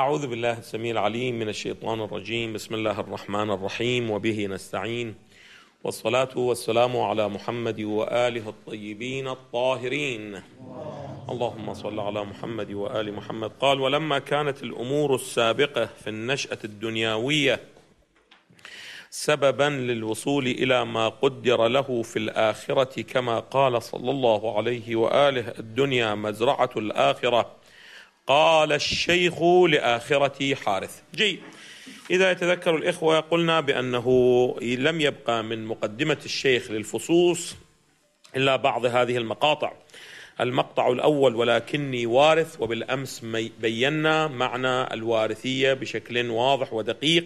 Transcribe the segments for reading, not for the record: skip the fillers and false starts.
أعوذ بالله السميع العليم من الشيطان الرجيم. بسم الله الرحمن الرحيم، وبه نستعين، والصلاة والسلام على محمد وآله الطيبين الطاهرين. اللهم صل على محمد وآل محمد. قال: ولما كانت الأمور السابقة في النشأة الدنيوية سببا للوصول إلى ما قدر له في الآخرة، كما قال صلى الله عليه وآله: الدنيا مزرعة الآخرة، قال الشيخ لآخرة حارث. جيد. إذا يتذكر الإخوة قلنا بأنه لم يبقى من مقدمة الشيخ للفصوص إلا بعض هذه المقاطع. المقطع الأول: ولكني وارث، وبالأمس بينا معنى الوارثية بشكل واضح ودقيق.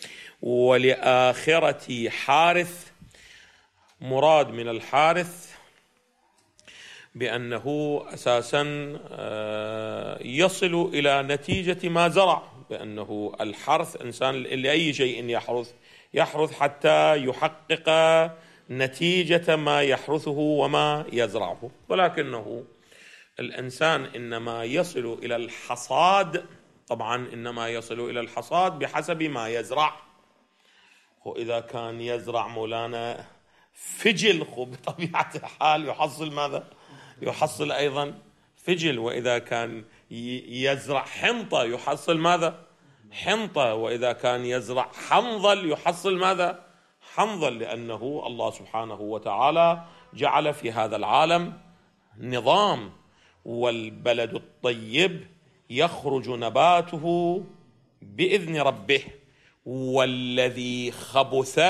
ولآخرة حارث، مراد من الحارث بأنه أساسا يصل إلى نتيجة ما زرع، بأنه الحرث إنسان لأي شيء يحرث حتى يحقق نتيجة ما يحرثه وما يزرعه، ولكنه الإنسان إنما يصل إلى الحصاد، طبعا إنما يصل إلى الحصاد بحسب ما يزرع. وإذا كان يزرع مولانا فجل، بطبيعة الحال يحصل ماذا؟ يحصل أيضا فجل. وإذا كان يزرع حنطة يحصل ماذا؟ حنطة. وإذا كان يزرع حنظل يحصل ماذا؟ حنظل، لأنه الله سبحانه وتعالى جعل في هذا العالم نظام. والبلد الطيب يخرج نباته بإذن ربه، والذي خبث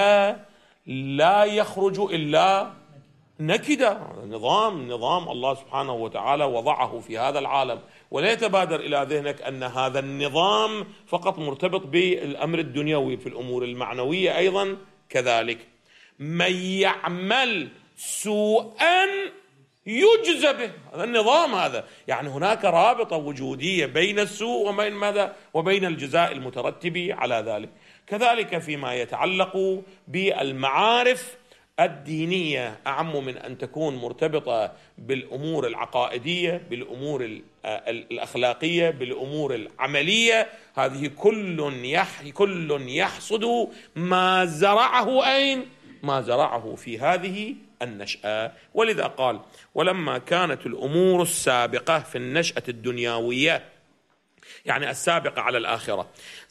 لا يخرج إلا نكدا. نظام الله سبحانه وتعالى وضعه في هذا العالم. ولا يتبادر إلى ذهنك أن هذا النظام فقط مرتبط بالأمر الدنيوي، في الأمور المعنوية أيضا كذلك. من يعمل سوءا يجزى به، هذا النظام. هذا يعني هناك رابطة وجودية بين السوء وبين ماذا؟ وبين الجزاء المترتب على ذلك. كذلك فيما يتعلق بالمعارف الدينية، أعم من أن تكون مرتبطة بالأمور العقائدية، بالأمور الأخلاقية، بالأمور العملية. هذه كل يحصد ما زرعه أين؟ ما زرعه في هذه النشأة. ولذا قال: ولما كانت الأمور السابقة في النشأة الدنيوية، يعني السابقة على الآخرة،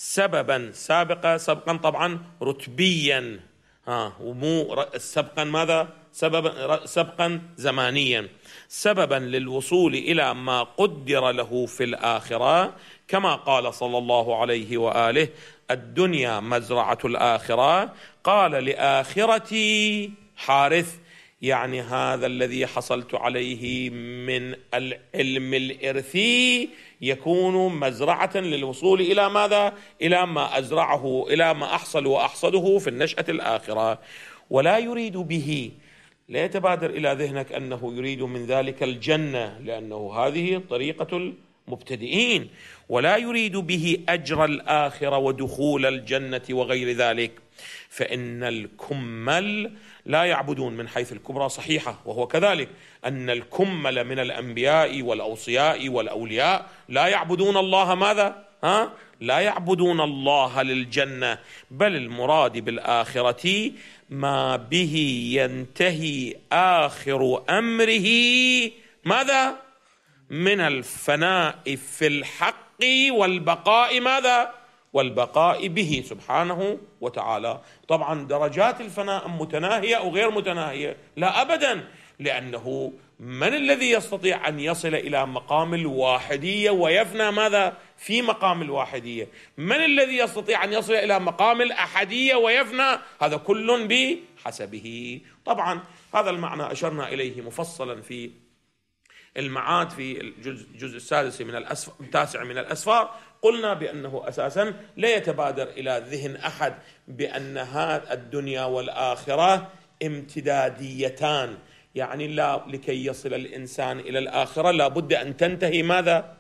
سببا طبعا رتبيا، ومو سبقا ماذا؟ سبقا زمانيا، سببا للوصول إلى ما قدر له في الآخرة، كما قال صلى الله عليه وآله: الدنيا مزرعة الآخرة، قال لآخرة حارث، يعني هذا الذي حصلت عليه من العلم الإرثي يكون مزرعة للوصول إلى ماذا؟ إلى ما أزرعه، إلى ما أحصل وأحصده في النشأة الآخرة. ولا يريد به، لا يتبادر إلى ذهنك أنه يريد من ذلك الجنة، لأنه هذه طريقة المبتدئين. ولا يريد به أجر الآخرة ودخول الجنة وغير ذلك، فإن الكمل لا يعبدون من حيث الكبرى صحيحة، وهو كذلك أن الكمل من الأنبياء والأوصياء والأولياء لا يعبدون الله ماذا؟ لا يعبدون الله للجنة، بل المراد بالآخرة ما به ينتهي آخر أمره ماذا؟ من الفناء في الحق والبقاء ماذا؟ والبقاء به سبحانه وتعالى. طبعا درجات الفناء متناهية أو غير متناهية؟ لا أبدا، لأنه من الذي يستطيع أن يصل إلى مقام الواحدية ويفنى ماذا؟ في مقام الواحدية. من الذي يستطيع أن يصل إلى مقام الأحدية ويفنى؟ هذا كل بحسبه. طبعا هذا المعنى أشرنا إليه مفصلا في المعاد في الجزء التاسع من الأسفار. قلنا بأنه أساسا لا يتبادر إلى ذهن أحد بأن هذه الدنيا والآخرة امتداديتان، يعني لا، لكي يصل الإنسان إلى الآخرة لا بد أن تنتهي ماذا؟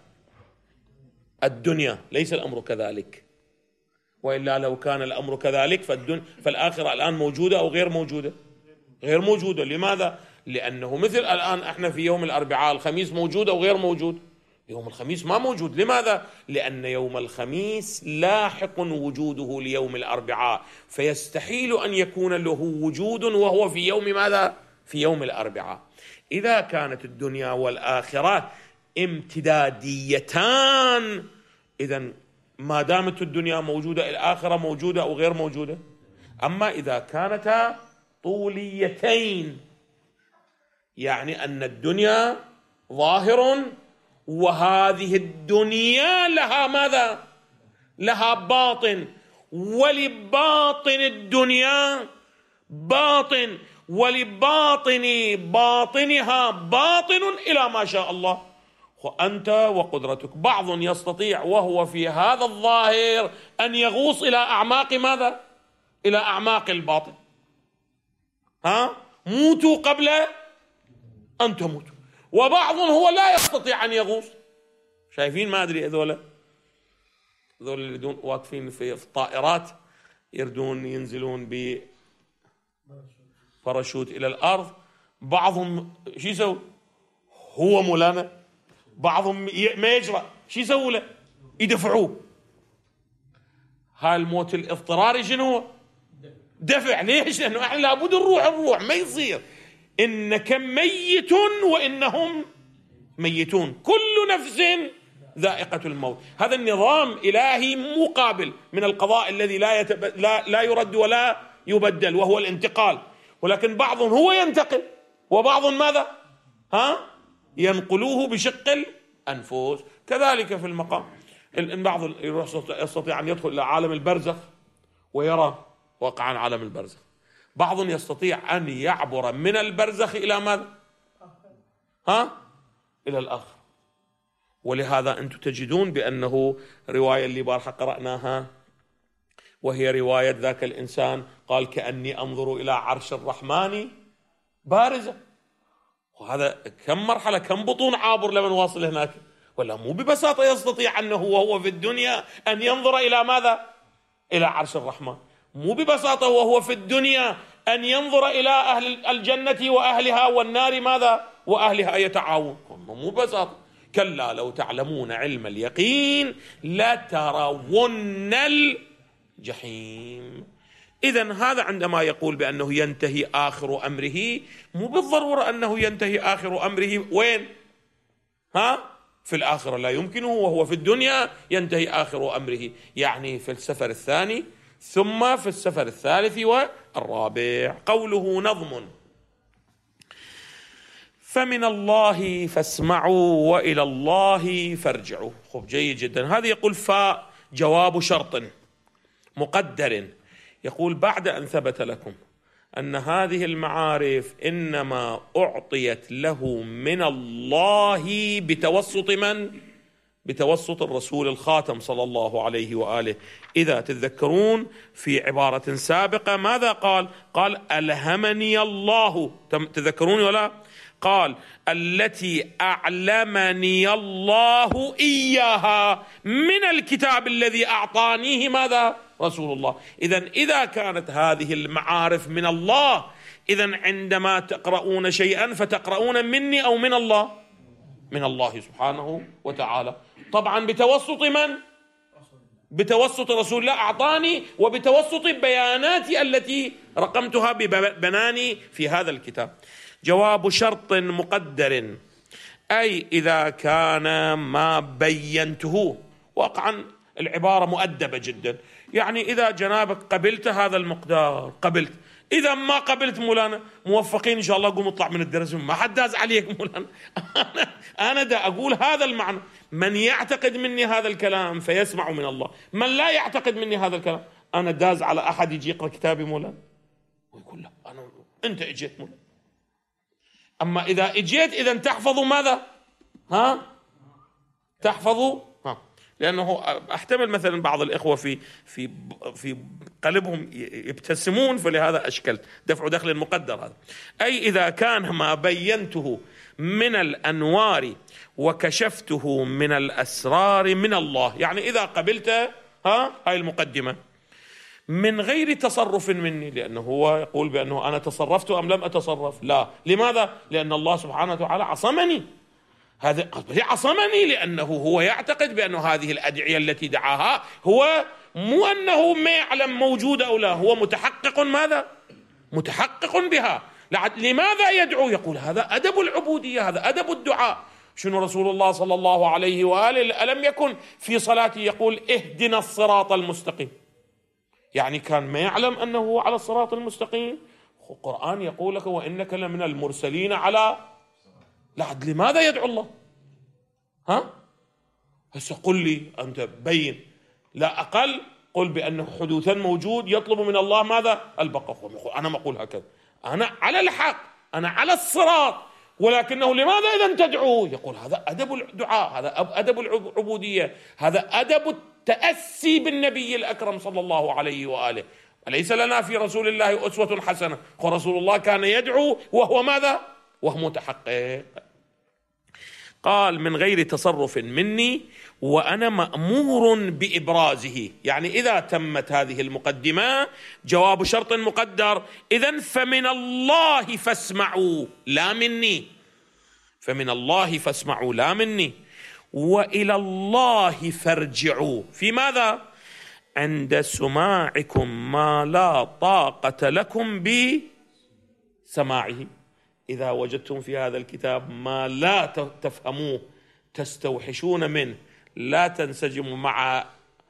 الدنيا. ليس الأمر كذلك، وإلا لو كان الأمر كذلك فالآخرة الآن موجودة أو غير موجودة؟ غير موجودة. لماذا؟ لأنه مثل الآن احنا في يوم الأربعاء، الخميس موجود أو غير موجود؟ يوم الخميس ما موجود. لماذا؟ لأن يوم الخميس لاحق وجوده ليوم الأربعاء، فيستحيل أن يكون له وجود وهو في يوم ماذا؟ في يوم الأربعاء. إذا كانت الدنيا والآخرة امتداديتان، إذن ما دامت الدنيا موجودة الآخرة موجودة أو غير موجودة. أما إذا كانتا طوليتين يعني أن الدنيا ظاهر وهذه الدنيا لها ماذا؟ لها باطن، ولباطن الدنيا باطن، ولباطن باطنها باطن إلى ما شاء الله. وأنت وقدرتك. بعض يستطيع وهو في هذا الظاهر أن يغوص إلى أعماق ماذا؟ إلى أعماق الباطن. موتوا قبل أن تموتوا. وبعض هو لا يستطيع أن يغوص. شايفين؟ ما أدري هذول اللي يردون واقفين في الطائرات، يردون ينزلون بباراشوت إلى الأرض. بعضهم شو يسوي؟ هو مولانا بعضهم ما يجرأ، شو يسوي له؟ يدفعوه. هاي الموت الاضطراري شنو هو؟ دفع. ليش؟ لأنه احنا لابد الروح ما يصير. إنك ميت وإنهم ميتون، كل نفس ذائقة الموت. هذا النظام إلهي مقابل من القضاء الذي لا يرد ولا يبدل، وهو الانتقال. ولكن بعض هو ينتقل، وبعض ماذا؟ ينقلوه بشق الأنفس. كذلك في المقام، بعض يستطيع أن يدخل إلى عالم البرزخ ويرى واقعا عالم البرزخ. بعض يستطيع أن يعبر من البرزخ إلى ماذا؟ إلى الآخر. ولهذا أنتم تجدون بأنه رواية اللي بارحة قرأناها، وهي رواية ذاك الإنسان قال كأني أنظر إلى عرش الرحمن بارزة. وهذا كم مرحلة، كم بطون عابر لمن واصل هناك. ولا مو ببساطة يستطيع أنه وهو في الدنيا أن ينظر إلى ماذا؟ إلى عرش الرحمن. مو ببساطة وهو في الدنيا أن ينظر إلى أهل الجنة وأهلها والنار ماذا؟ وأهلها يتعاون. مو ببساطة. كلا لو تعلمون علم اليقين لترون الجحيم. إذن هذا عندما يقول بأنه ينتهي آخر أمره، مو بالضرورة أنه ينتهي آخر أمره وين؟ في الآخرة لا يمكنه، وهو في الدنيا ينتهي آخر أمره، يعني في السفر الثاني ثم في السفر الثالث والرابع. قوله نظم: فمن الله فاسمعوا وإلى الله فارجعوا. خب، جيد جدا. هذا يقول فاء جواب شرط مقدر، يقول بعد أن ثبت لكم أن هذه المعارف إنما أعطيت له من الله بتوسط من؟ بتوسط الرسول الخاتم صلى الله عليه وآله. إذا تتذكرون في عبارة سابقة ماذا قال؟ قال ألهمني الله، تذكرون ولا؟ قال التي أعلمني الله إياها من الكتاب الذي أعطانيه ماذا؟ رسول الله. إذا كانت هذه المعارف من الله، إذن عندما تقرؤون شيئا فتقرؤون مني أو من الله؟ من الله سبحانه وتعالى. طبعا بتوسط من؟ بتوسط رسول الله أعطاني، وبتوسط بياناتي التي رقمتها ببناني في هذا الكتاب. جواب شرط مقدر، أي إذا كان ما بينته. واقعا العبارة مؤدبة جدا، يعني إذا جنابك قبلت هذا المقدار قبلت، إذا ما قبلت مولانا موفقين إن شاء الله، قوم اطلع من الدرس، ما حد داز عليك مولانا. أنا دا أقول هذا المعنى. من يعتقد مني هذا الكلام فيسمع من الله، من لا يعتقد مني هذا الكلام، أنا داز على أحد يجي يقرأ كتابي مولانا ويقول له أنت إجيت مولانا. أما إذا إجيت إذن تحفظوا ماذا؟ تحفظوا. لأنه أحتمل مثلا بعض الإخوة في قلبهم يبتسمون، فلهذا أشكلت دفع دخل المقدر هذا. أي إذا كان ما بينته من الأنوار وكشفته من الأسرار من الله، يعني إذا قبلت هاي المقدمة من غير تصرف مني، لأنه هو يقول بأنه أنا تصرفت أم لم أتصرف؟ لا. لماذا؟ لأن الله سبحانه وتعالى عصمني. هذا عصمني، لأنه هو يعتقد بأن هذه الأدعية التي دعاها هو مو أنه ما يعلم موجودة أو لا، هو متحقق ماذا؟ متحقق بها. لماذا يدعو؟ يقول هذا أدب العبودية، هذا أدب الدعاء. شنو رسول الله صلى الله عليه وآله ألم يكن في صلاته يقول اهدنا الصراط المستقيم؟ يعني كان ما يعلم أنه على الصراط المستقيم. القرآن يقول لك وإنك لمن المرسلين على لماذا يدعو الله؟ هسه قل لي أنت بين، لا أقل قل بأنه حدوثا موجود يطلب من الله ماذا؟ البقاء. أنا ما أقول هكذا، أنا على الحق، أنا على الصراط، ولكنه لماذا إذا تدعو؟ يقول هذا أدب الدعاء، هذا أدب العبودية، هذا أدب التأسي بالنبي الأكرم صلى الله عليه وآله. أليس لنا في رسول الله أسوة حسنة؟ ورسول الله كان يدعو وهو ماذا؟ وهو متحقق. قال من غير تصرف مني وأنا مأمور بإبرازه. يعني إذا تمت هذه المقدمة جواب شرط مقدر، إذن فمن الله فاسمعوا لا مني، فمن الله فاسمعوا لا مني، وإلى الله فارجعوا في ماذا؟ عند سماعكم ما لا طاقة لكم بسماعه. إذا وجدتم في هذا الكتاب ما لا تفهموه تستوحشون منه، لا تنسجموا مع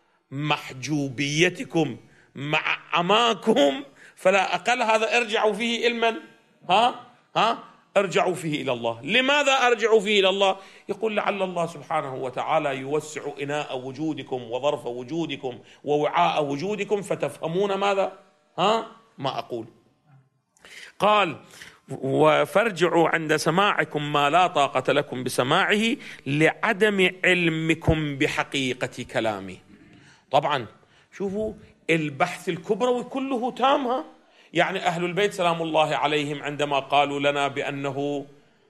محجوبيتكم مع عماكم، فلا أقل هذا ارجعوا فيه إلى من؟ ارجعوا فيه إلى الله. لماذا أرجعوا فيه إلى الله؟ يقول لعل الله سبحانه وتعالى يوسع إناء وجودكم وظرف وجودكم ووعاء وجودكم فتفهمون ماذا؟ ما أقول. قال وفارجعوا عند سماعكم ما لا طاقة لكم بسماعه لعدم علمكم بحقيقة كلامي. طبعا شوفوا البحث الكبروي كله تام. يعني أهل البيت سلام الله عليهم عندما قالوا لنا بأنه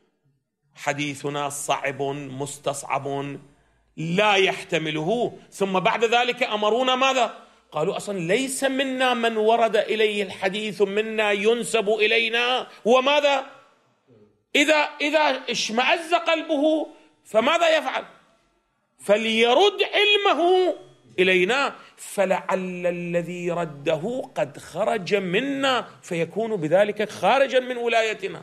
حديثنا صعب مستصعب لا يحتمله، ثم بعد ذلك أمرونا ماذا؟ قالوا أصلا ليس منا من ورد إليه الحديث، منا ينسب إلينا. وماذا؟ إذا اشمأز قلبه فماذا يفعل؟ فليرد علمه إلينا، فلعل الذي رده قد خرج منا فيكون بذلك خارجا من ولايتنا.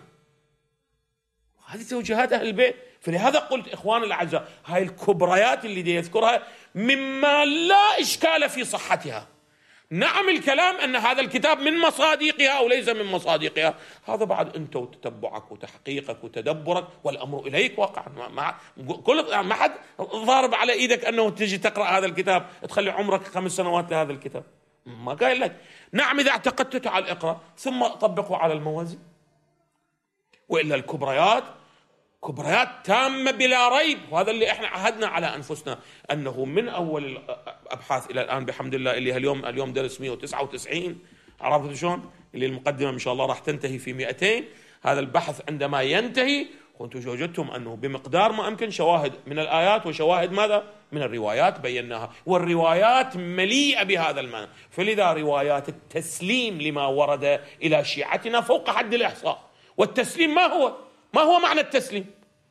هذه توجيهات أهل البيت. فلهذا قلت إخوان الأعزاء هاي الكبريات اللي دي يذكرها مما لا إشكال في صحتها. نعم الكلام أن هذا الكتاب من مصادقها أو ليس من مصادقها، هذا بعد أنت وتتبعك وتحقيقك وتدبرك والأمر إليك واقعا. ما حد ضارب على إيدك أنه تجي تقرأ هذا الكتاب تخلي عمرك 5 سنوات لهذا الكتاب، ما قال لك. نعم إذا اعتقدت تعال اقرأ ثم طبقه على الموازين، وإلا الكبريات كبريات تامة بلا ريب. وهذا اللي احنا عهدنا على أنفسنا أنه من أول الأبحاث إلى الآن بحمد الله اللي اليوم درس 199. عرفت شلون؟ اللي المقدمة إن شاء الله راح تنتهي في 200. هذا البحث عندما ينتهي كنتم وجدتم أنه بمقدار ما أمكن شواهد من الآيات وشواهد ماذا؟ من الروايات بيناها، والروايات مليئة بهذا المعنى. فلذا روايات التسليم لما ورد إلى شيعتنا فوق حد الإحصاء. والتسليم ما هو معنى التسليم؟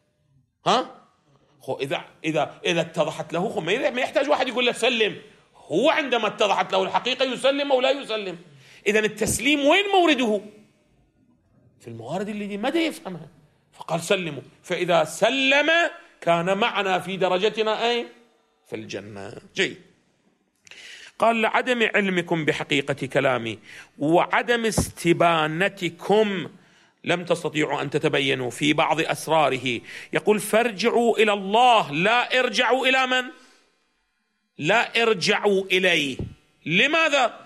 إذا اتضحت له ما يحتاج واحد يقول له سلم، هو عندما اتضحت له الحقيقة يسلم أو لا يسلم. إذا التسليم وين مورده؟ في الموارد اللي دي مدى يفهمها، فقال سلموا. فإذا سلم كان معنا في درجتنا أي في الجنة. جيد. قال لعدم علمكم بحقيقة كلامي وعدم استبانتكم لم تستطيعوا أن تتبينوا في بعض أسراره. يقول فارجعوا إلى الله لا ارجعوا إلى من؟ لا ارجعوا إليه. لماذا؟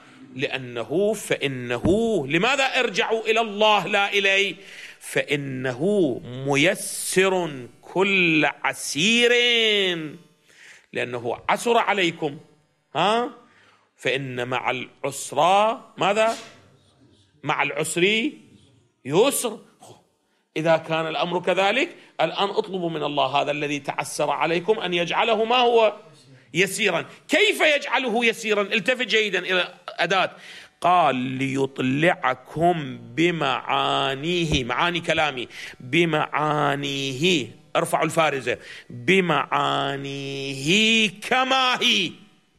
فإنه لماذا ارجعوا إلى الله لا إليه؟ فإنه ميسر كل عسير، لأنه عسر عليكم. فإن مع العسرى ماذا؟ مع العسر يسر. إذا كان الأمر كذلك الآن اطلبوا من الله هذا الذي تعسر عليكم أن يجعله ما هو يسيرا. كيف يجعله يسيرا؟ التفت جيدا إلى أداة. قال ليطلعكم بمعانيه، معاني كلامي، بمعانيه ارفعوا الفارزة بمعانيه كما هي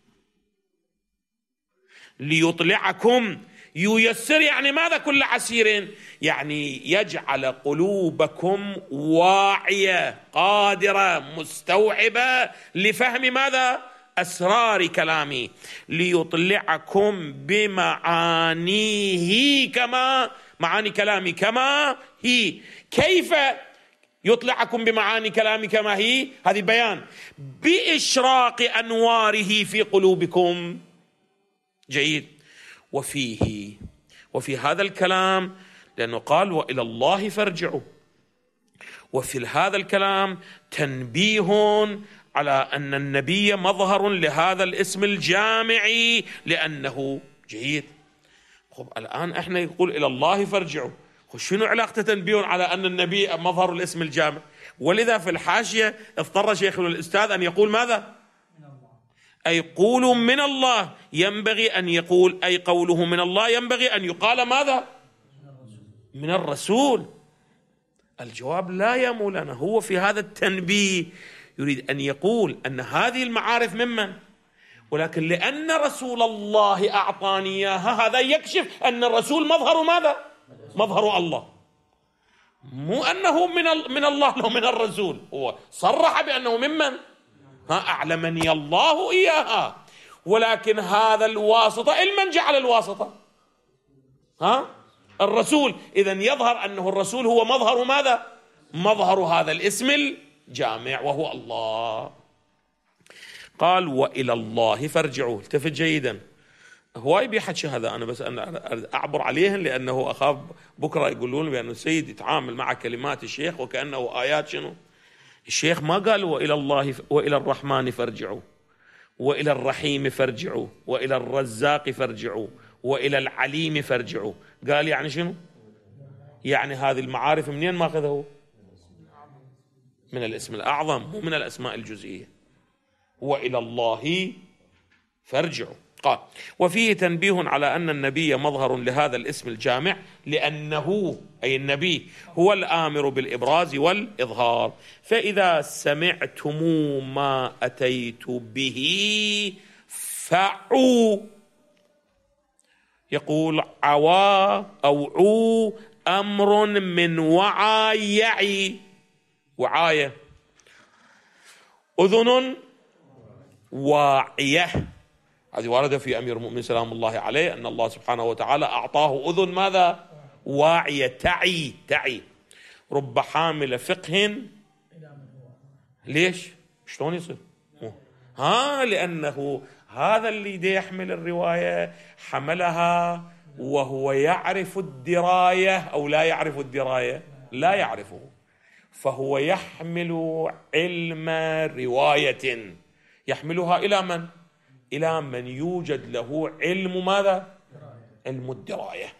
ليطلعكم ييسر، يعني ماذا كل عسير؟ يعني يجعل قلوبكم واعية قادرة مستوعبة لفهم ماذا؟ أسرار كلامي. ليطلعكم بمعانيه كما، معاني كلامي كما هي. كيف يطلعكم بمعاني كلامي كما هي؟ هذه بيان بإشراق أنواره في قلوبكم. جيد. وفي هذا الكلام، لأنه قال وإلى الله فارجعوا، وفي هذا الكلام تنبيه على أن النبي مظهر لهذا الاسم الجامعي، لأنه جيد. خب الآن احنا يقول إلى الله فارجعوا، شنو علاقة تنبيه على أن النبي مظهر الاسم الجامع؟ ولذا في الحاشية اضطر شيخنا الأستاذ أن يقول ماذا؟ أي قولوا من الله، ينبغي أن يقول أي قوله من الله ينبغي أن يقال ماذا؟ من الرسول. الجواب لا يمول لنا، هو في هذا التنبيه يريد أن يقول أن هذه المعارف ممن، ولكن لأن رسول الله أعطاني إياها، هذا يكشف أن الرسول مظهر ماذا؟ مظهر الله، مو أنه من الله لو من الرسول. هو صرح بأنه ممن أعلمني الله إياها، ولكن هذا الواسطة من جعل الواسطة؟ الرسول. إذن يظهر أنه الرسول هو مظهر ماذا؟ مظهر هذا الاسم الجامع وهو الله. قال وإلى الله فارجعوا. التفت جيدا، هواي بيحكي هذا، أنا بس أنا أعبر عليهن لأنه أخاف بكرة يقولون بأن السيد يتعامل مع كلمات الشيخ وكأنه آيات. شنو الشيخ ما قال وإلى الله وإلى الرحمن فارجعوا، وإلى الرحيم فارجعوا، وإلى الرزاق فارجعوا، وإلى العليم فارجعوا. قال يعني شنو؟ يعني هذه المعارف منين ماخذه؟ من الاسم الأعظم، مو من الأسماء الجزئية. وإلى الله فارجعوا. قال وفيه تنبيه على أن النبي مظهر لهذا الاسم الجامع، لأنه أي النبي هو الآمر بالإبراز والإظهار. فإذا سمعتم ما أتيت به فعوا، يقول عوا أو عو أمر من وعى يعي. وعاية أذن واعية، هذه ورد في أمير المؤمنين سلام الله عليه أن الله سبحانه وتعالى أعطاه أذن ماذا؟ واعية تعي. رب حامل فقه. ليش؟ شلون يصير؟ لأنه هذا اللي دي يحمل الرواية حملها وهو يعرف الدراية أو لا يعرف الدراية؟ لا يعرفه، فهو يحمل علم رواية، يحملها إلى من؟ إلى من يوجد له علم ماذا؟ علم الدراية.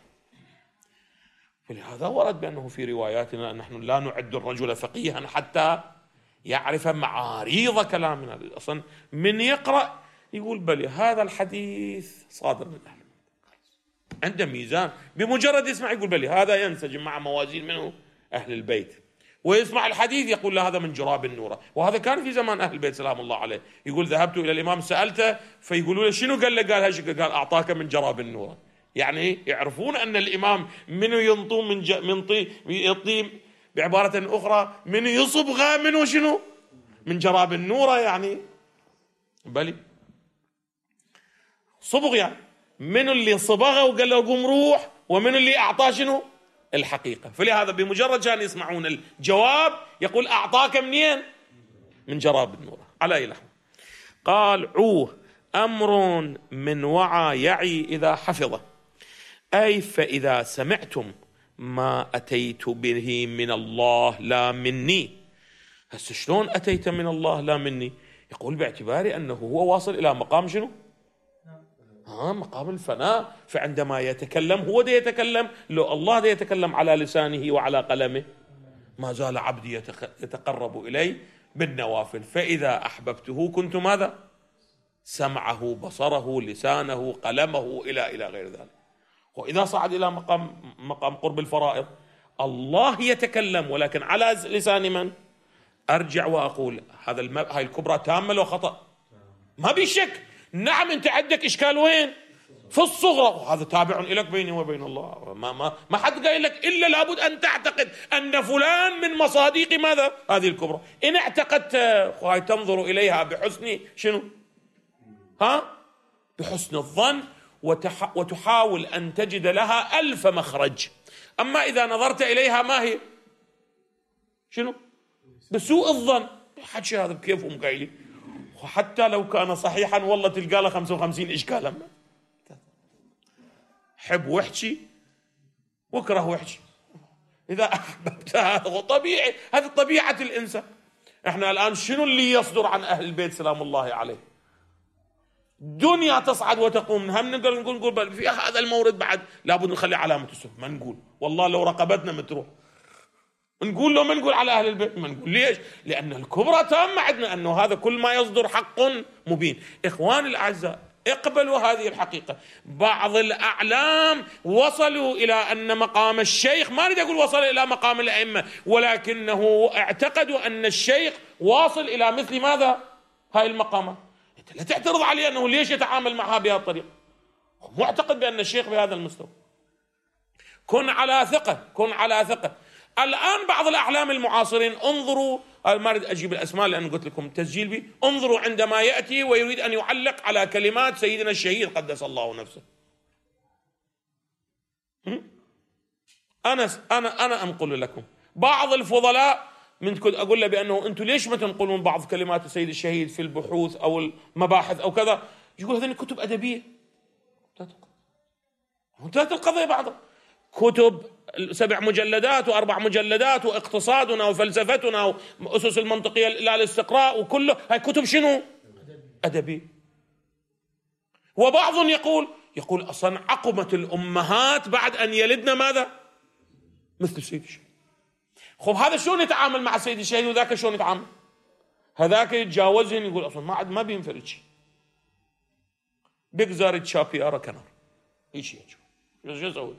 ولهذا ورد بأنه في رواياتنا نحن لا نعد الرجل فقيها حتى يعرف معاريض كلامنا. أصلا من يقرأ يقول بلي هذا الحديث صادر من أهل عنده ميزان، بمجرد يسمع يقول بلي هذا ينسجم مع موازين منه أهل البيت، ويسمع الحديث يقول له هذا من جراب النورة. وهذا كان في زمان أهل البيت سلام الله عليه، يقول ذهبت إلى الإمام سألته فيقولوا له شنو قال له؟ قال هالشيء، قال أعطاك من جراب النورة. يعني يعرفون أن الإمام منو ينطو من يطيم، بعبارة أخرى منو يصبغه منو شنو؟ من جراب النورة. يعني بلي صبغ، يعني منو اللي صبغه وقال له قوم روح، ومنو اللي أعطاه شنو؟ الحقيقة. فلهذا بمجرد كان يسمعون الجواب يقول أعطاك منين؟ من جراب النورة. على أي لحظة قال عوه أمر من وعى يعي إذا حفظه، أي فإذا سمعتم ما أتيت به من الله لا مني. هسه شلون أتيت من الله لا مني؟ يقول باعتبار أنه هو واصل إلى مقام شنو؟ مقام الفناء. فعندما يتكلم هو ده يتكلم، لو الله ده يتكلم على لسانه وعلى قلمه ما زال عبدي يتقرب إلي بالنوافل، فإذا أحببته كنت ماذا؟ سمعه بصره لسانه قلمه إلى غير ذلك. وإذا صعد إلى مقام قرب الفرائض الله يتكلم، ولكن على لسان من؟ أرجع وأقول هاي الكبرى تامة لو خطأ؟ ما بيشك. نعم أنت عندك إشكال وين؟ في الصغرى، وهذا تابع إليك بيني وبين الله. ما حد قايل لك إلا لابد أن تعتقد أن فلان من مصادق ماذا؟ هذه الكبرى. إن اعتقدت هاي تنظر إليها بحسن شنو؟ بحسن الظن، وتحاول أن تجد لها 1000 مخرج. أما إذا نظرت إليها ما هي؟ شنو؟ بسوء الظن. حكي هذا بكيفهم قايلين، وحتى لو كان صحيحا والله تلقى له 55 إشكالا. حب واحكي واكره واحكي، إذا أحببت هذا طبيعي، هذه طبيعة الإنسان. إحنا الآن شنو اللي يصدر عن أهل البيت سلام الله عليه؟ دنيا تصعد وتقوم. هم نقدر نقول في هذا المورد بعد لابد نخلي علامة السؤال. ما نقول والله لو رقبتنا متروح، نقول له ما نقول على أهل البيت، ما نقول. ليش؟ لأن الكبرى تامة عندنا أنه هذا كل ما يصدر حق مبين. إخواني الأعزاء، اقبلوا هذه الحقيقة. بعض الأعلام وصلوا إلى أن مقام الشيخ، ما أريد أقول وصل إلى مقام الأئمة، ولكنه اعتقدوا أن الشيخ واصل إلى مثل ماذا؟ هاي المقامات. أنت لا تعترض عليه أنه ليش يتعامل معها بهذه الطريقة، معتقد بأن الشيخ بهذا المستوى. كن على ثقة، كن على ثقة. الآن بعض الأعلام المعاصرين، انظروا، ما أريد أجيب الأسماء لأن قلت لكم تسجيل بي، انظروا عندما يأتي ويريد أن يعلق على كلمات سيدنا الشهيد قدس الله نفسه. أنا أنقل لكم بعض الفضلاء من كنت أقول له بأنه أنتم ليش ما تنقلون بعض كلمات السيد الشهيد في البحوث أو المباحث أو كذا؟ يقول هذه كتب أدبية. انتهت القضية. بعضها كتب 7 مجلدات و4 مجلدات، واقتصادنا وفلسفتنا وأسس المنطقية إلى الاستقراء، وكله هاي كتب شنو؟ أدبي. وبعض يقول أصلا عقمت الأمهات بعد أن يلدنا ماذا؟ مثل السيد الشهيد. خب هذا شلون يتعامل مع السيد الشهيد وذاك شلون يتعامل؟ هذاك يتجاوزهن، يقول أصلا ما بينفرد شيء، بيقزر تشابي أرى كنار إيش شو يسوي.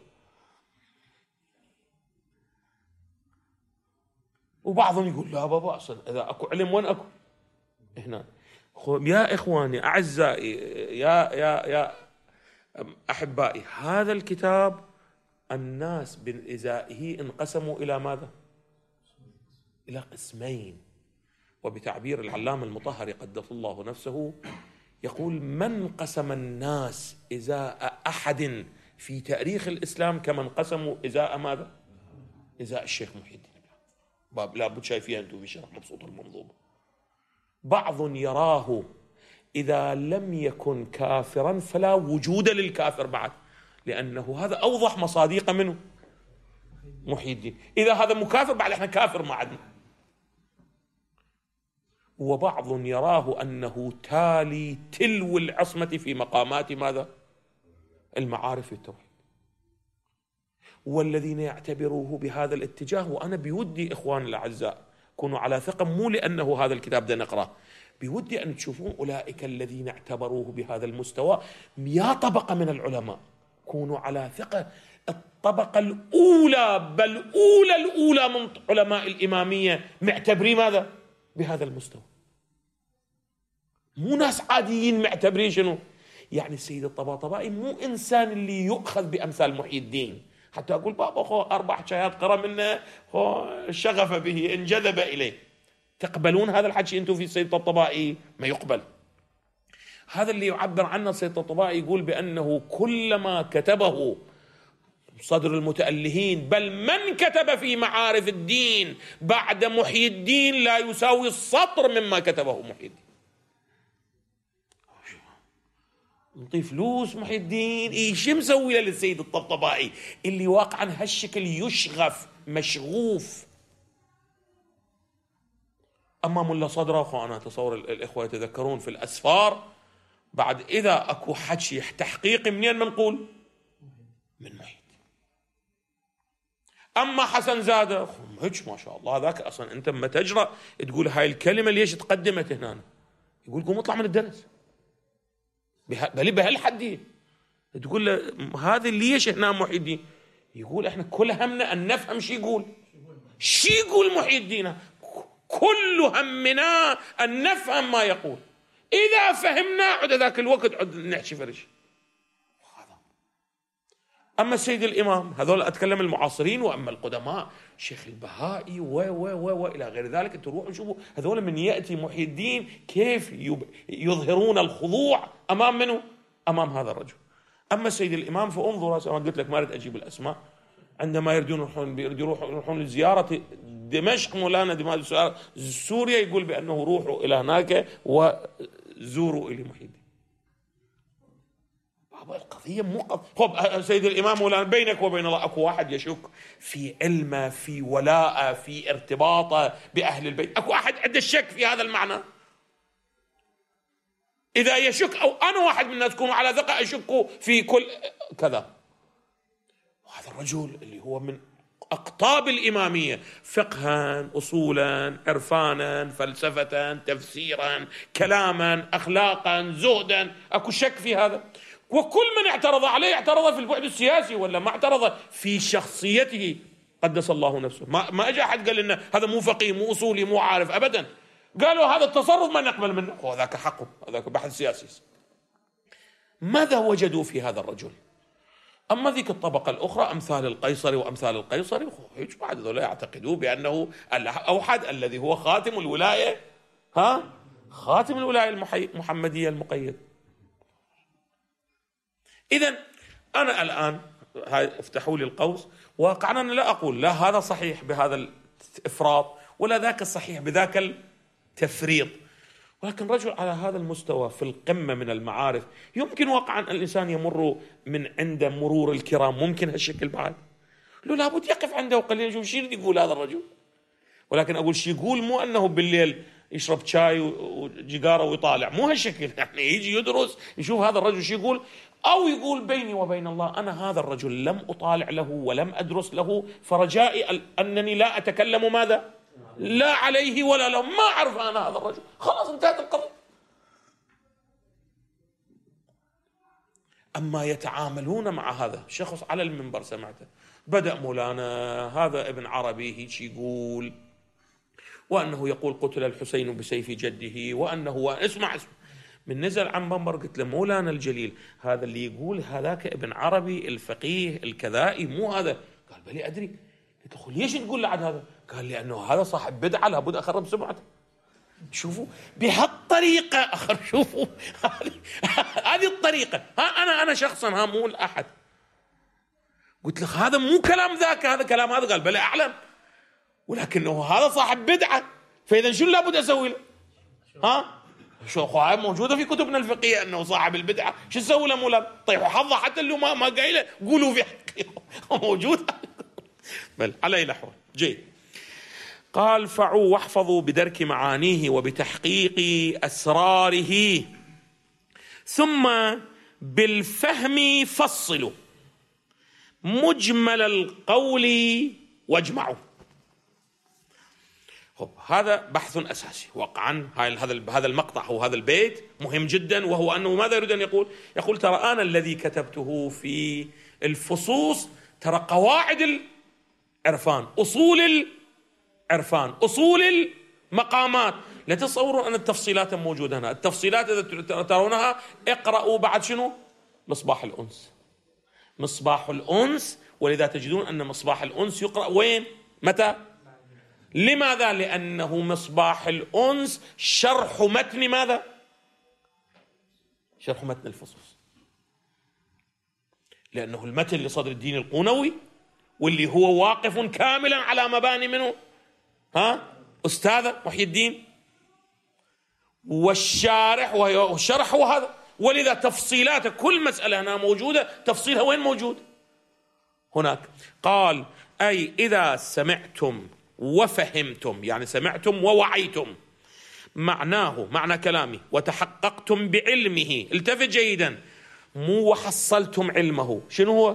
وبعضهم يقول لا بابا أصلا إذا أكو علم وين أكو هنا. يا إخواني أعزائي، يا أحبائي، هذا الكتاب الناس بإزائه انقسموا إلى ماذا؟ إلى قسمين. وبتعبير العلامة المطهري قدس الله نفسه يقول: من قسم الناس إزاء أحد في تاريخ الإسلام كمن قسموا إزاء ماذا؟ إزاء الشيخ محي الدين. باب لابد شايفيها أنتم في شرح مبسوط المنظومة. بعض يراه إذا لم يكن كافرا فلا وجود للكافر بعد، لأنه هذا أوضح مصاديق منه محي الدين. إذا هذا مكافر بعد إحنا كافر ما عدنا. وبعض يراه أنه تالي تلو العصمة في مقامات ماذا؟ المعارف والتوحيد. والذين يعتبروه بهذا الاتجاه، وأنا بودي إخواني الأعزاء كونوا على ثقة، مو لأنه هذا الكتاب ده نقرأه، بودي أن تشوفون أولئك الذين اعتبروه بهذا المستوى يا طبقة من العلماء، كونوا على ثقة. الطبقة الأولى بل الأولى من علماء الإمامية معتبرين ماذا؟ بهذا المستوى. مو ناس عاديين معتبرين شنو؟ يعني السيد الطباطبائي مو إنسان اللي يؤخذ بأمثال محي الدين حتى أقول بابا خو 4 حكايات قرأ منه شغف به انجذب إليه. تقبلون هذا الحكي أنتم في السيد الطباطبائي؟ ما يقبل. هذا اللي يعبر عنه السيد الطباطبائي، يقول بأنه كلما كتبه صدر المتألهين بل من كتب في معارف الدين بعد محي الدين لا يساوي السطر مما كتبه محي الدين. نطي فلوس محي الدين، ايش مسوي للسيد الطبطبائي اللي واقعا هالشكل يشغف مشغوف. اما ملا صدره، انا اتصور الاخوه يتذكرون في الاسفار بعد اذا اكو حكي تحقيقي منين منقول؟ من محي الدين. اما حسن زاده هيك ما شاء الله، ذاك اصلا انت لما تجرأ تقول هاي الكلمه ليش تقدمت هنا، يقول قوم اطلع من الدرس بل بهالحد. تقول له هذا ليش هنا محي الدين؟ يقول احنا كل همنا ان نفهم شو يقول محي الدين. كل همنا أن نفهم ما يقول، إذا فهمنا عد ذاك الوقت عد نحشي فرش. أما السيد الإمام، هذول أتكلم المعاصرين، وأما القدماء شيخ البهائي و إلى غير ذلك، أنتم روحوا شوفوا هذول من يأتي محي الدين كيف يظهرون الخضوع أمام منه؟ أمام هذا الرجل. أما السيد الإمام فانظر، أنا قلت لك ما أريد أجيب الأسماء، عندما يروحون لزيارة دمشق مولانا دمشق سوريا، يقول بأنه روحوا إلى هناك وزوروا إلى محي الدين. القضية مو خب سيد الإمام مولانا بينك وبين الله أكو واحد يشك في علمه، في ولاءه، في ارتباطه بأهل البيت؟ أكو أحد عنده الشك في هذا المعنى؟ إذا يشك، أو أنا واحد من الناس تكونوا على ثقة أشك في كل كذا. وهذا الرجل اللي هو من أقطاب الإمامية فقها، أصولا، عرفانا، فلسفة، تفسيرا، كلاما، أخلاقا، زهدا، أكو شك في هذا؟ وكل من اعترض عليه اعترض في البعد السياسي، ولا ما اعترض في شخصيته قدس الله نفسه. ما اجى احد قال لنا هذا مو فقيه، مو اصولي، مو عارف، ابدا. قالوا هذا التصرف ما نقبل منه، وذاك حقه، هذاك بحث سياسي. ماذا وجدوا في هذا الرجل؟ اما ذيك الطبقه الاخرى امثال القيصري وامثال القيصري، بعد هذول يعتقدوا بانه الاوحد الذي هو خاتم الولايه، خاتم الولايه المحمديه المقيد. إذن أنا الآن افتحوا لي القوس، واقعا أنا لا أقول لا هذا صحيح بهذا الإفراط ولا ذاك الصحيح بذاك التفريط، ولكن رجل على هذا المستوى في القمة من المعارف يمكن واقعا الإنسان يمر من عنده مرور الكرام، ممكن هالشكل بعد له لابد يقف عنده وقليل يشوف شو يقول هذا الرجل. ولكن أقول شي يقول، مو أنه بالليل يشرب شاي وجيجارة ويطالع، مو هالشكل، يعني يجي يدرس يشوف هذا الرجل شو يقول، أو يقول بيني وبين الله أنا هذا الرجل لم أطالع له ولم أدرس له، فرجائي أنني لا أتكلم ماذا؟ لا عليه ولا له، ما أعرف أنا هذا الرجل، خلاص انتهت القضية. أما يتعاملون مع هذا شخص على المنبر، سمعته بدأ مولانا هذا ابن عربي هيك يقول، وأنه يقول قتل الحسين بسيف جده، وأنه اسمع من نزل عن منبر قلت له مولانا الجليل هذا اللي يقول هذاك ابن عربي الفقيه الكذائي مو هذا؟ قال بلي أدري. قلت له ليش تقول لعد هذا؟ قال لأنه هذا صاحب بدعة لابد أخرب سمعته. شوفوا بهالطريقة شوفوا هذه الطريقة. أنا شخصا مو الأحد قلت له هذا مو كلام ذاك، هذا كلام هذا. قال بلى أعلم، ولكنه هذا صاحب بدعة، فإذا شو لابد أسوي له؟ شو هاي موجودة في كتبنا الفقهية أنه صاحب البدعة، شو تسوي له مولانا؟ طيب حظه حتى اللي ما قايله قولوا في حقه موجود. بل على أي الأحوال جيد. قال فعوا واحفظوا بدرك معانيه وبتحقيق أسراره، ثم بالفهم فصلوا مجمل القول واجمعوا. هذا بحث أساسي واقعا. هذا المقطع أو هذا البيت مهم جدا، وهو أنه ماذا يريد أن يقول؟ يقول ترى أنا الذي كتبته في الفصوص ترى قواعد العرفان، أصول العرفان، أصول المقامات. لا تصوروا أن التفصيلات موجودة هنا. التفصيلات إذا ترونها اقرأوا بعد شنو؟ مصباح الأنس، مصباح الأنس. ولذا تجدون أن مصباح الأنس يقرأ وين؟ متى؟ لماذا؟ لأنه مصباح الأنس شرح متن ماذا؟ شرح متن الفصوص، لأنه المتن لصدر الدين القونوي، واللي هو واقف كاملا على مباني منه أستاذ محي الدين، والشارح والشرح وهذا. ولذا تفصيلات كل مسألة هنا موجودة، تفصيلها وين موجود؟ هناك. قال أي إذا سمعتم وفهمتم، يعني سمعتم ووعيتم معناه معنى كلامي، وتحققتم بعلمه، التفت جيدا، مو وحصلتم علمه. شنو هو؟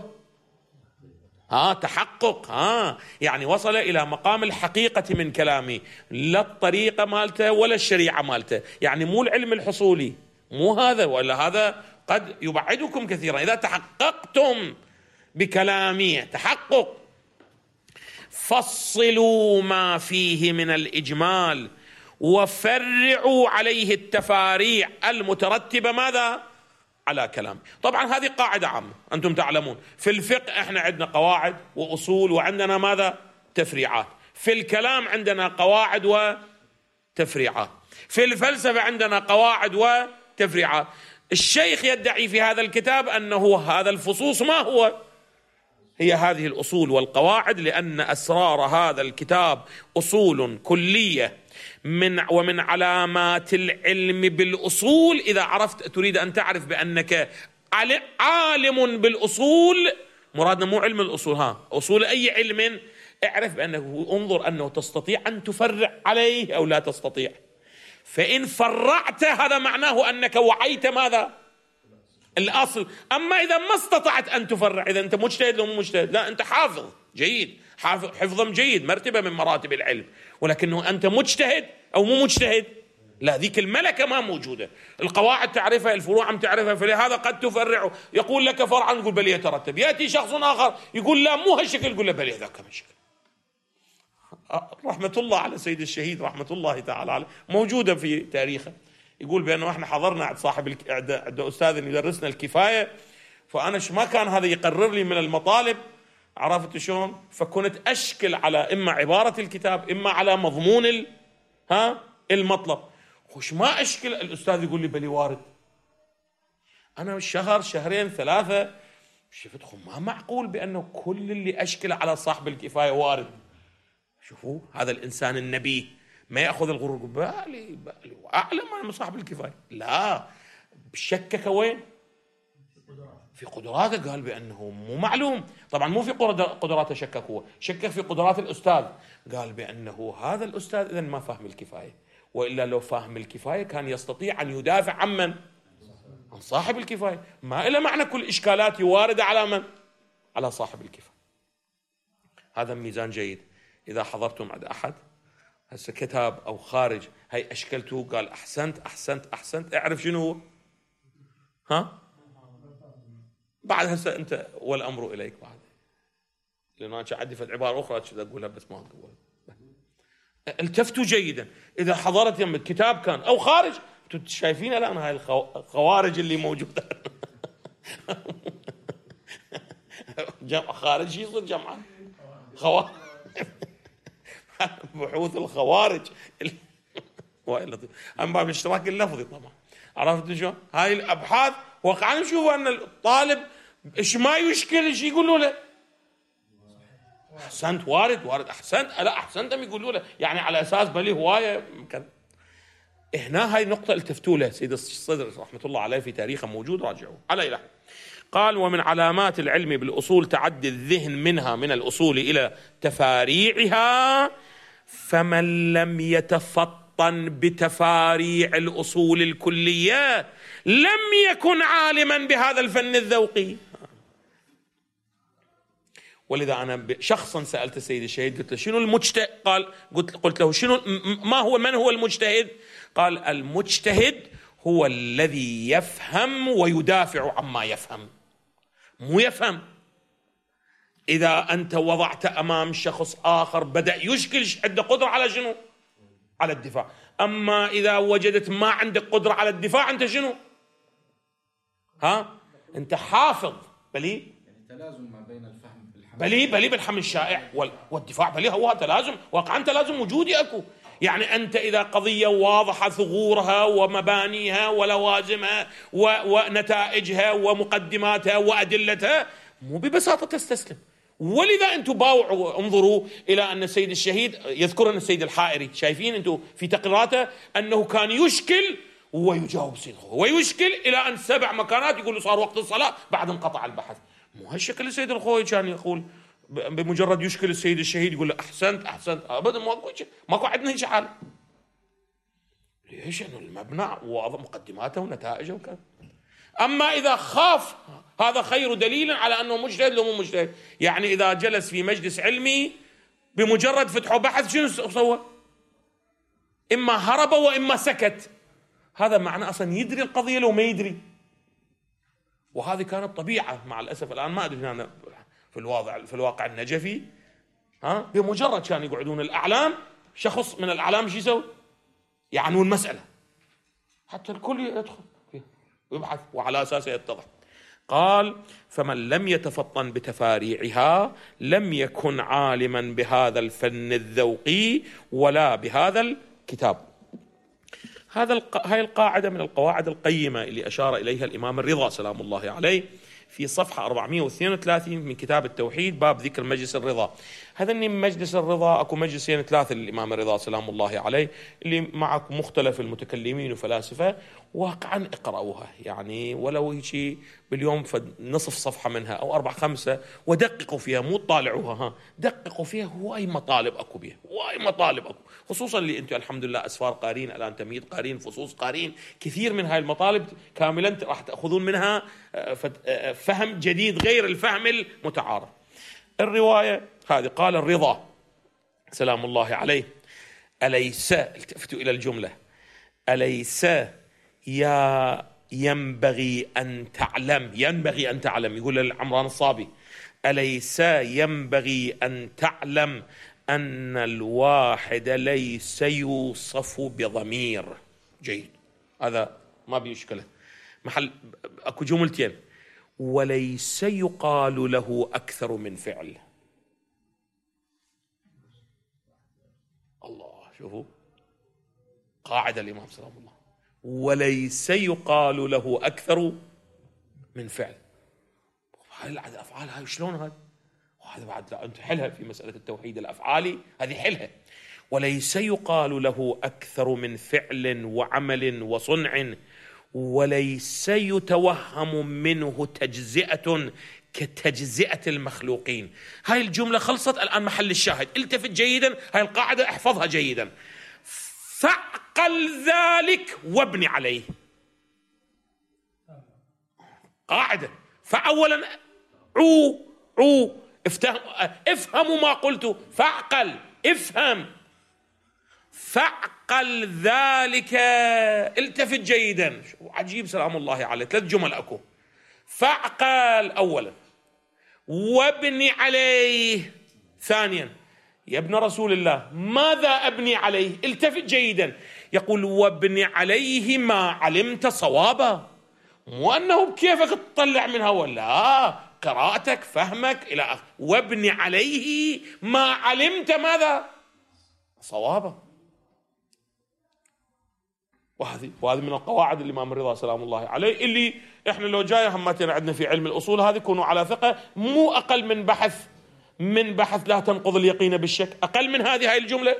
تحقق، يعني وصل إلى مقام الحقيقة من كلامي، لا الطريقة مالته ولا الشريعة مالته، يعني مو العلم الحصولي، مو هذا، ولا هذا قد يبعدكم كثيرا. إذا تحققتم بكلامي تحقق، فصلوا ما فيه من الإجمال وفرعوا عليه التفاريع المترتبة ماذا؟ على كلام. طبعا هذه قاعدة عامة، أنتم تعلمون في الفقه احنا عندنا قواعد وأصول وعندنا ماذا؟ تفريعات. في الكلام عندنا قواعد وتفريعات. في الفلسفة عندنا قواعد وتفريعات. الشيخ يدعي في هذا الكتاب أنه هذا الفصوص ما هو؟ هي هذه الأصول والقواعد، لأن أسرار هذا الكتاب أصول كلية ومن علامات العلم بالأصول. إذا عرفت تريد أن تعرف بأنك عالم بالأصول، مرادنا مو علم الأصول، أصول أي علم، اعرف بأنه انظر أنه تستطيع أن تفرع عليه أو لا تستطيع. فإن فرعت هذا معناه أنك وعيت ماذا؟ الأصل. أما إذا ما استطعت أن تفرع، إذا أنت مجتهد لو مو مجتهد، لا أنت حافظ جيد، حفظا جيد، مرتبة من مراتب العلم، ولكنه أنت مجتهد أو مو مجتهد، لا، ذيك الملكة ما موجودة. القواعد تعرفها، الفروع عم تعرفها، فلهذا قد تفرع. يقول لك فرعا تقول بل يترتب، يأتي شخص آخر يقول لا مو هالشكل، يقول له بل ذاك هالشكل. رحمة الله على سيد الشهيد رحمة الله تعالى عليه، موجودة في تاريخه، يقول بأنه احنا حضرنا عند صاحب عند أستاذ يدرسنا الكفاية، فأنا ما كان هذا يقرر لي من المطالب، عرفت شلون؟ فكنت أشكل على إما عبارة الكتاب إما على مضمون المطلب، وش ما أشكل. الأستاذ يقول لي بلي وارد. أنا شهر شهرين ثلاثة شفت ما معقول بأنه كل اللي أشكل على صاحب الكفاية وارد. شوفوا هذا الإنسان النبي ما يأخذ الغرور، بالي وأعلم من صاحب الكفاية، لا، شكك وين؟ في قدراته. قال بأنه مو معلوم، طبعا مو في قدراته شكك، هو شكك في قدرات الأستاذ. قال بأنه هذا الأستاذ إذن ما فهم الكفاية، وإلا لو فهم الكفاية كان يستطيع أن يدافع عن من؟ عن صاحب الكفاية. ما إلا معنى كل إشكالات واردة على من؟ على صاحب الكفاية. هذا ميزان جيد. إذا حضرتم عند أحد هسه كتاب أو خارج هاي أشكلته، قال أحسنت أحسنت أحسنت، اعرف شنو هو؟ بعد هسه أنت والأمر إليك بعد، لأنه أنا عندي في عبارة أخرى أقولها بس ما أقولها. التفتوا جيدا إذا حضرت يم الكتاب كان أو خارج. أنتم شايفين الآن هاي الخوارج اللي موجودة جمع خارج يصير جمعا خوارج بحوث الخوارج أما باب الاشتراك اللفظي طبعا، عرفت شو هاي الأبحاث. واقعا نشوف أن الطالب إيش ما يشكل إيش يقولوا له؟ أحسنت، وارد أحسنت، لا أحسنتم يقولوا له، يعني على أساس بلي هواية كذا. هنا هاي نقطة التفتوا له سيد الصدر رحمة الله عليه في تاريخه موجود، راجعوه على إله. قال ومن علامات العلم بالأصول تعدي الذهن منها من الأصول إلى تفاريعها، فمن لم يتفطن بتفاريع الأصول الكلية لم يكن عالما بهذا الفن الذوقي. ولذا أنا شخصا سألت السيد الشهيد قلت له شنو المجتهد؟ قلت له شنو من هو المجتهد؟ قال المجتهد هو الذي يفهم ويدافع عما يفهم، مو يفهم. إذا أنت وضعت أمام شخص آخر بدأ يشكل، عنده قدرة على شنو؟ على الدفاع. أما إذا وجدت ما عندك قدرة على الدفاع أنت شنو؟ أنت حافظ. بلي تلازم ما بين الفهم بلي بالحمل الشائع والدفاع، بلي هو تلازم، واقعا تلازم وجودي أكو. يعني أنت إذا قضية واضحة ثغورها ومبانيها ولوازمها ونتائجها ومقدماتها وأدلتها، مو ببساطة تستسلم. ولذا أنتم باوعوا، انظروا إلى أن السيد الشهيد يذكر أن السيد الحائري، شايفين أنتم في تقريراته أنه كان يشكل ويجاوب صدقه، ويشكل إلى أن 7 مكانات يقول له صار وقت الصلاة بعد انقطع البحث. مو هالشكل السيد الخوي كان يقول بمجرد يشكل السيد الشهيد يقول له أحسنت أحسنت، أبدا ماكو عندنا هيك حال. ليش؟ أنه المبنى واضح مقدماته ونتائجه وكذا. أما إذا خاف، هذا خير دليل على أنه مجتهد لو مو مجتهد. يعني إذا جلس في مجلس علمي بمجرد فتحه بحث شنو سوى؟ إما هرب وإما سكت. هذا معنى أصلا يدري القضية لو ما يدري. وهذه كانت طبيعة مع الأسف. الآن ما أدري أنا في الواقع النجفي بمجرد كانوا يقعدون الأعلام، شخص من الأعلام شو يسوي؟ يعنون المسألة حتى الكل يدخل فيها ويبحث وعلى أساسه يتضح. قال: فمن لم يتفطن بتفاريعها لم يكن عالما بهذا الفن الذوقي ولا بهذا الكتاب. هاي القاعدة من القواعد القيمة اللي أشار إليها الإمام الرضا سلام الله عليه في صفحة 432 من كتاب التوحيد، باب ذكر مجلس الرضا. هذا مجلس الرضا اكو مجلسين ثلاثة للإمام الرضا سلام الله عليه، اللي معك مختلف المتكلمين وفلاسفة. واقعا اقرأوها، يعني ولو هيك باليوم نصف صفحة منها أو 4-5، ودققوا فيها، مو تطالعوها، دققوا فيها. هواي مطالب اكو بيها، هواي مطالب اكو، خصوصا اللي انتم الحمد لله أسفار قارين، الآن تمهيد قارين، فصوص قارين، كثير من هاي المطالب كاملا راح تأخذون منها فهم جديد غير الفهم المتعارف. الرواية هذه قال الرضا سلام الله عليه: أليس، التفتوا إلى الجملة، أليس ينبغي أن تعلم، ينبغي أن تعلم، يقول العمران الصابي: أليس ينبغي أن تعلم أن الواحد ليس يوصف بضمير. جيد، هذا ما بيشكله، محل أكو جملتين: وليس يقال له أكثر من فعل. الله، شوفوا قاعدة الإمام سلام الله: وليس يقال له أكثر من فعل. هاي الأفعال هاي شلون هاي؟ وهذا بعد أنت حلها في مسألة التوحيد الأفعالي، هذه حلها. وليس يقال له أكثر من فعل وعمل وصنع، وليس يتوهم منه تجزئة كتجزئة المخلوقين. هاي الجملة خلصت، الآن محل الشاهد، التفت جيدا، هاي القاعدة احفظها جيدا: فاعقل ذلك وابني عليه. قاعدة، فأولا افهموا ما قلت، فاعقل، افهم، فاعقل ذلك، التفت جيدا. عجيب سلام الله عليه، 3 جمل اكو: فاعقل اولا، وابني عليه ثانيا. يا ابن رسول الله، ماذا ابني عليه؟ التفت جيدا، يقول: وابني عليه ما علمت صوابا، مو انه بكيفك تطلع منها، ولا قراءتك فهمك الى اخره، وابني عليه ما علمت ماذا؟ صوابا. وهذه من القواعد الإمام الرضا سلام الله عليه، اللي احنا لو جاي همتنا عندنا في علم الأصول هذه كونوا على ثقة، مو أقل من بحث لا تنقض اليقين بالشك، أقل من هاي الجملة.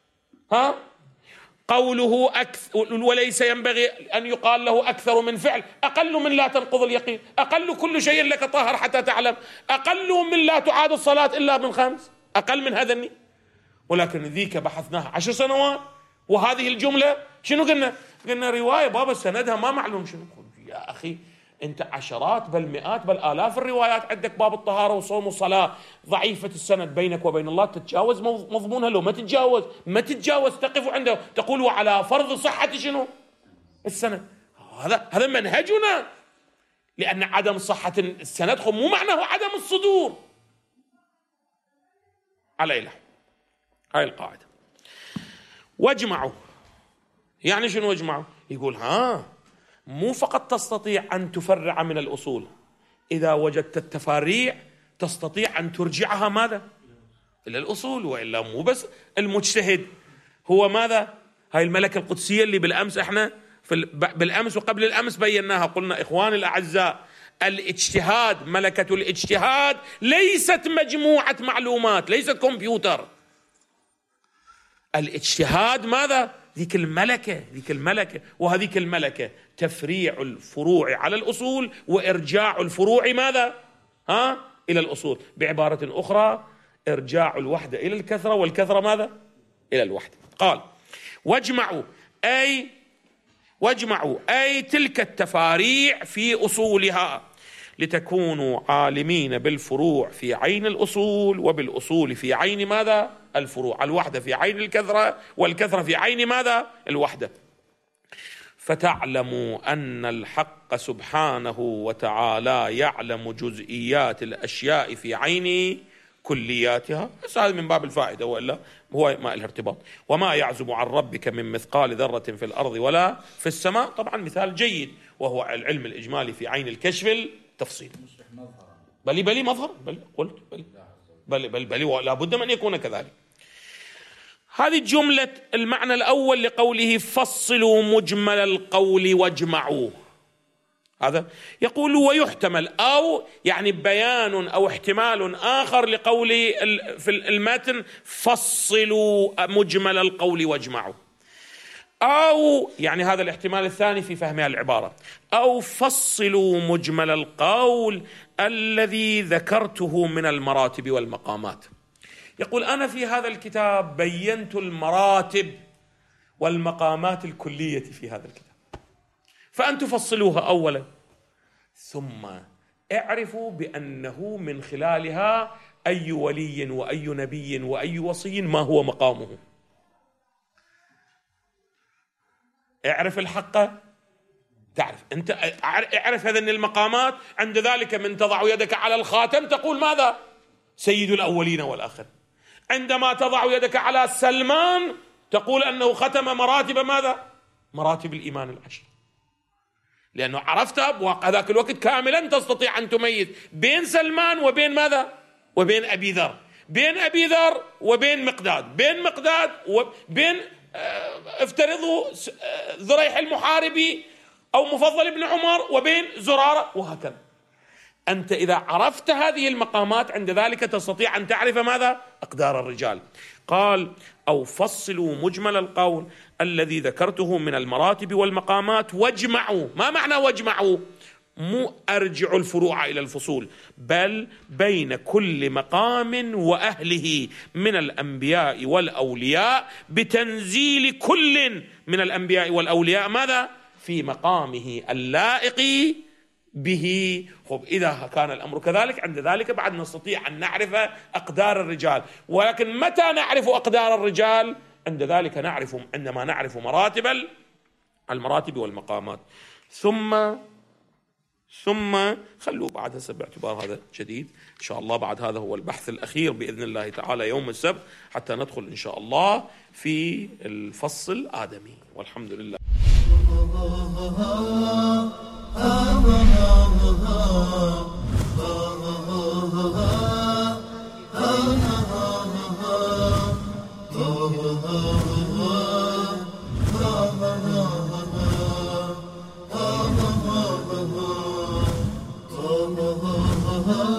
قوله وليس ينبغي أن يقال له أكثر من فعل، أقل من لا تنقض اليقين، أقل كل شيء لك طاهر حتى تعلم، أقل من لا تعاد الصلاة إلا من 5، أقل من هذا. ولكن ذيك بحثناها 10 سنوات، وهذه الجملة شنو قلنا رواية بابا سندها ما معلوم شنو. يا أخي أنت عشرات بل مئات بل آلاف الروايات عندك، باب الطهارة والصوم والصلاة ضعيفة السند بينك وبين الله، تتجاوز مضمونها لو ما تتجاوز تقف عنده تقول وعلى فرض صحة شنو السند. هذا منهجنا، لأن عدم صحة السند مو معناه عدم الصدور. على هاي القاعدة. واجمعوا، يعني شنو واجمعوا؟ يقول مو فقط تستطيع أن تفرع من الأصول، إذا وجدت التفاريع تستطيع أن ترجعها ماذا؟ إلى الأصول. وإلا مو بس المجتهد هو ماذا؟ هاي الملكة القدسية اللي بالأمس احنا بالأمس وقبل الأمس بيناها، قلنا إخواني الأعزاء، الاجتهاد، ملكة الاجتهاد ليست مجموعة معلومات، ليست كمبيوتر. الاجتهاد ماذا؟ ذيك الملكة، وهذيك الملكة تفريع الفروع على الأصول وإرجاع الفروع ماذا؟ إلى الأصول. بعبارة أخرى، إرجاع الوحدة إلى الكثرة، والكثرة ماذا؟ إلى الوحدة. قال: واجمعوا أي تلك التفاريع في أصولها، لتكونوا عالمين بالفروع في عين الأصول، وبالأصول في عين ماذا؟ الفروع. الوحدة في عين الكثرة، والكثرة في عين ماذا؟ الوحدة. فتعلموا أن الحق سبحانه وتعالى يعلم جزئيات الأشياء في عين كلياتها، بس هذا من باب الفائدة وإلا هو ما له ارتباط. وما يعزب عن ربك من مثقال ذرة في الأرض ولا في السماء، طبعا مثال جيد، وهو العلم الإجمالي في عين الكشف التفصيل. بل مظهر، بل قلت بل لا بد من يكون كذلك. هذه جملة المعنى الأول لقوله فصلوا مجمل القول واجمعوه. هذا يقول ويحتمل، أو يعني بيان أو احتمال آخر لقول في المتن فصلوا مجمل القول واجمعوا، أو يعني هذا الاحتمال الثاني في فهمها العبارة، أو فصلوا مجمل القول الذي ذكرته من المراتب والمقامات. يقول أنا في هذا الكتاب بينت المراتب والمقامات الكلية في هذا الكتاب، فأن تفصلوها أولا، ثم اعرفوا بأنه من خلالها أي ولي وأي نبي وأي وصي ما هو مقامه. اعرف الحق، تعرف أنت، اعرف هذه المقامات، عند ذلك من تضع يدك على الخاتم تقول ماذا؟ سيد الأولين والآخرين. عندما تضع يدك على سلمان تقول أنه ختم مراتب ماذا؟ مراتب الإيمان العشر، لأنه عرفت بواقع ذاك الوقت كاملا تستطيع أن تميز بين سلمان وبين ماذا؟ وبين أبي ذر، بين أبي ذر وبين مقداد، بين مقداد وبين افترضوا ذريح المحاربي أو مفضل بن عمر وبين زرارة، وهكذا. أنت إذا عرفت هذه المقامات عند ذلك تستطيع أن تعرف ماذا؟ أقدار الرجال. قال أو فصلوا مجمل القول الذي ذكرته من المراتب والمقامات واجمعوا. ما معنى واجمعوا؟ مو أرجعوا الفروع إلى الفصول، بل بين كل مقام وأهله من الأنبياء والأولياء بتنزيل كل من الأنبياء والأولياء ماذا؟ في مقامه اللائق به. خب إذا كان الأمر كذلك عند ذلك بعد نستطيع أن نعرف أقدار الرجال. ولكن متى نعرف أقدار الرجال؟ عند ذلك نعرف عندما نعرف مراتب المراتب والمقامات. ثم خلوا بعد هذا باعتبار هذا جديد إن شاء الله، بعد هذا هو البحث الأخير بإذن الله تعالى يوم السبت، حتى ندخل إن شاء الله في الفصل الآدمي، والحمد لله. oh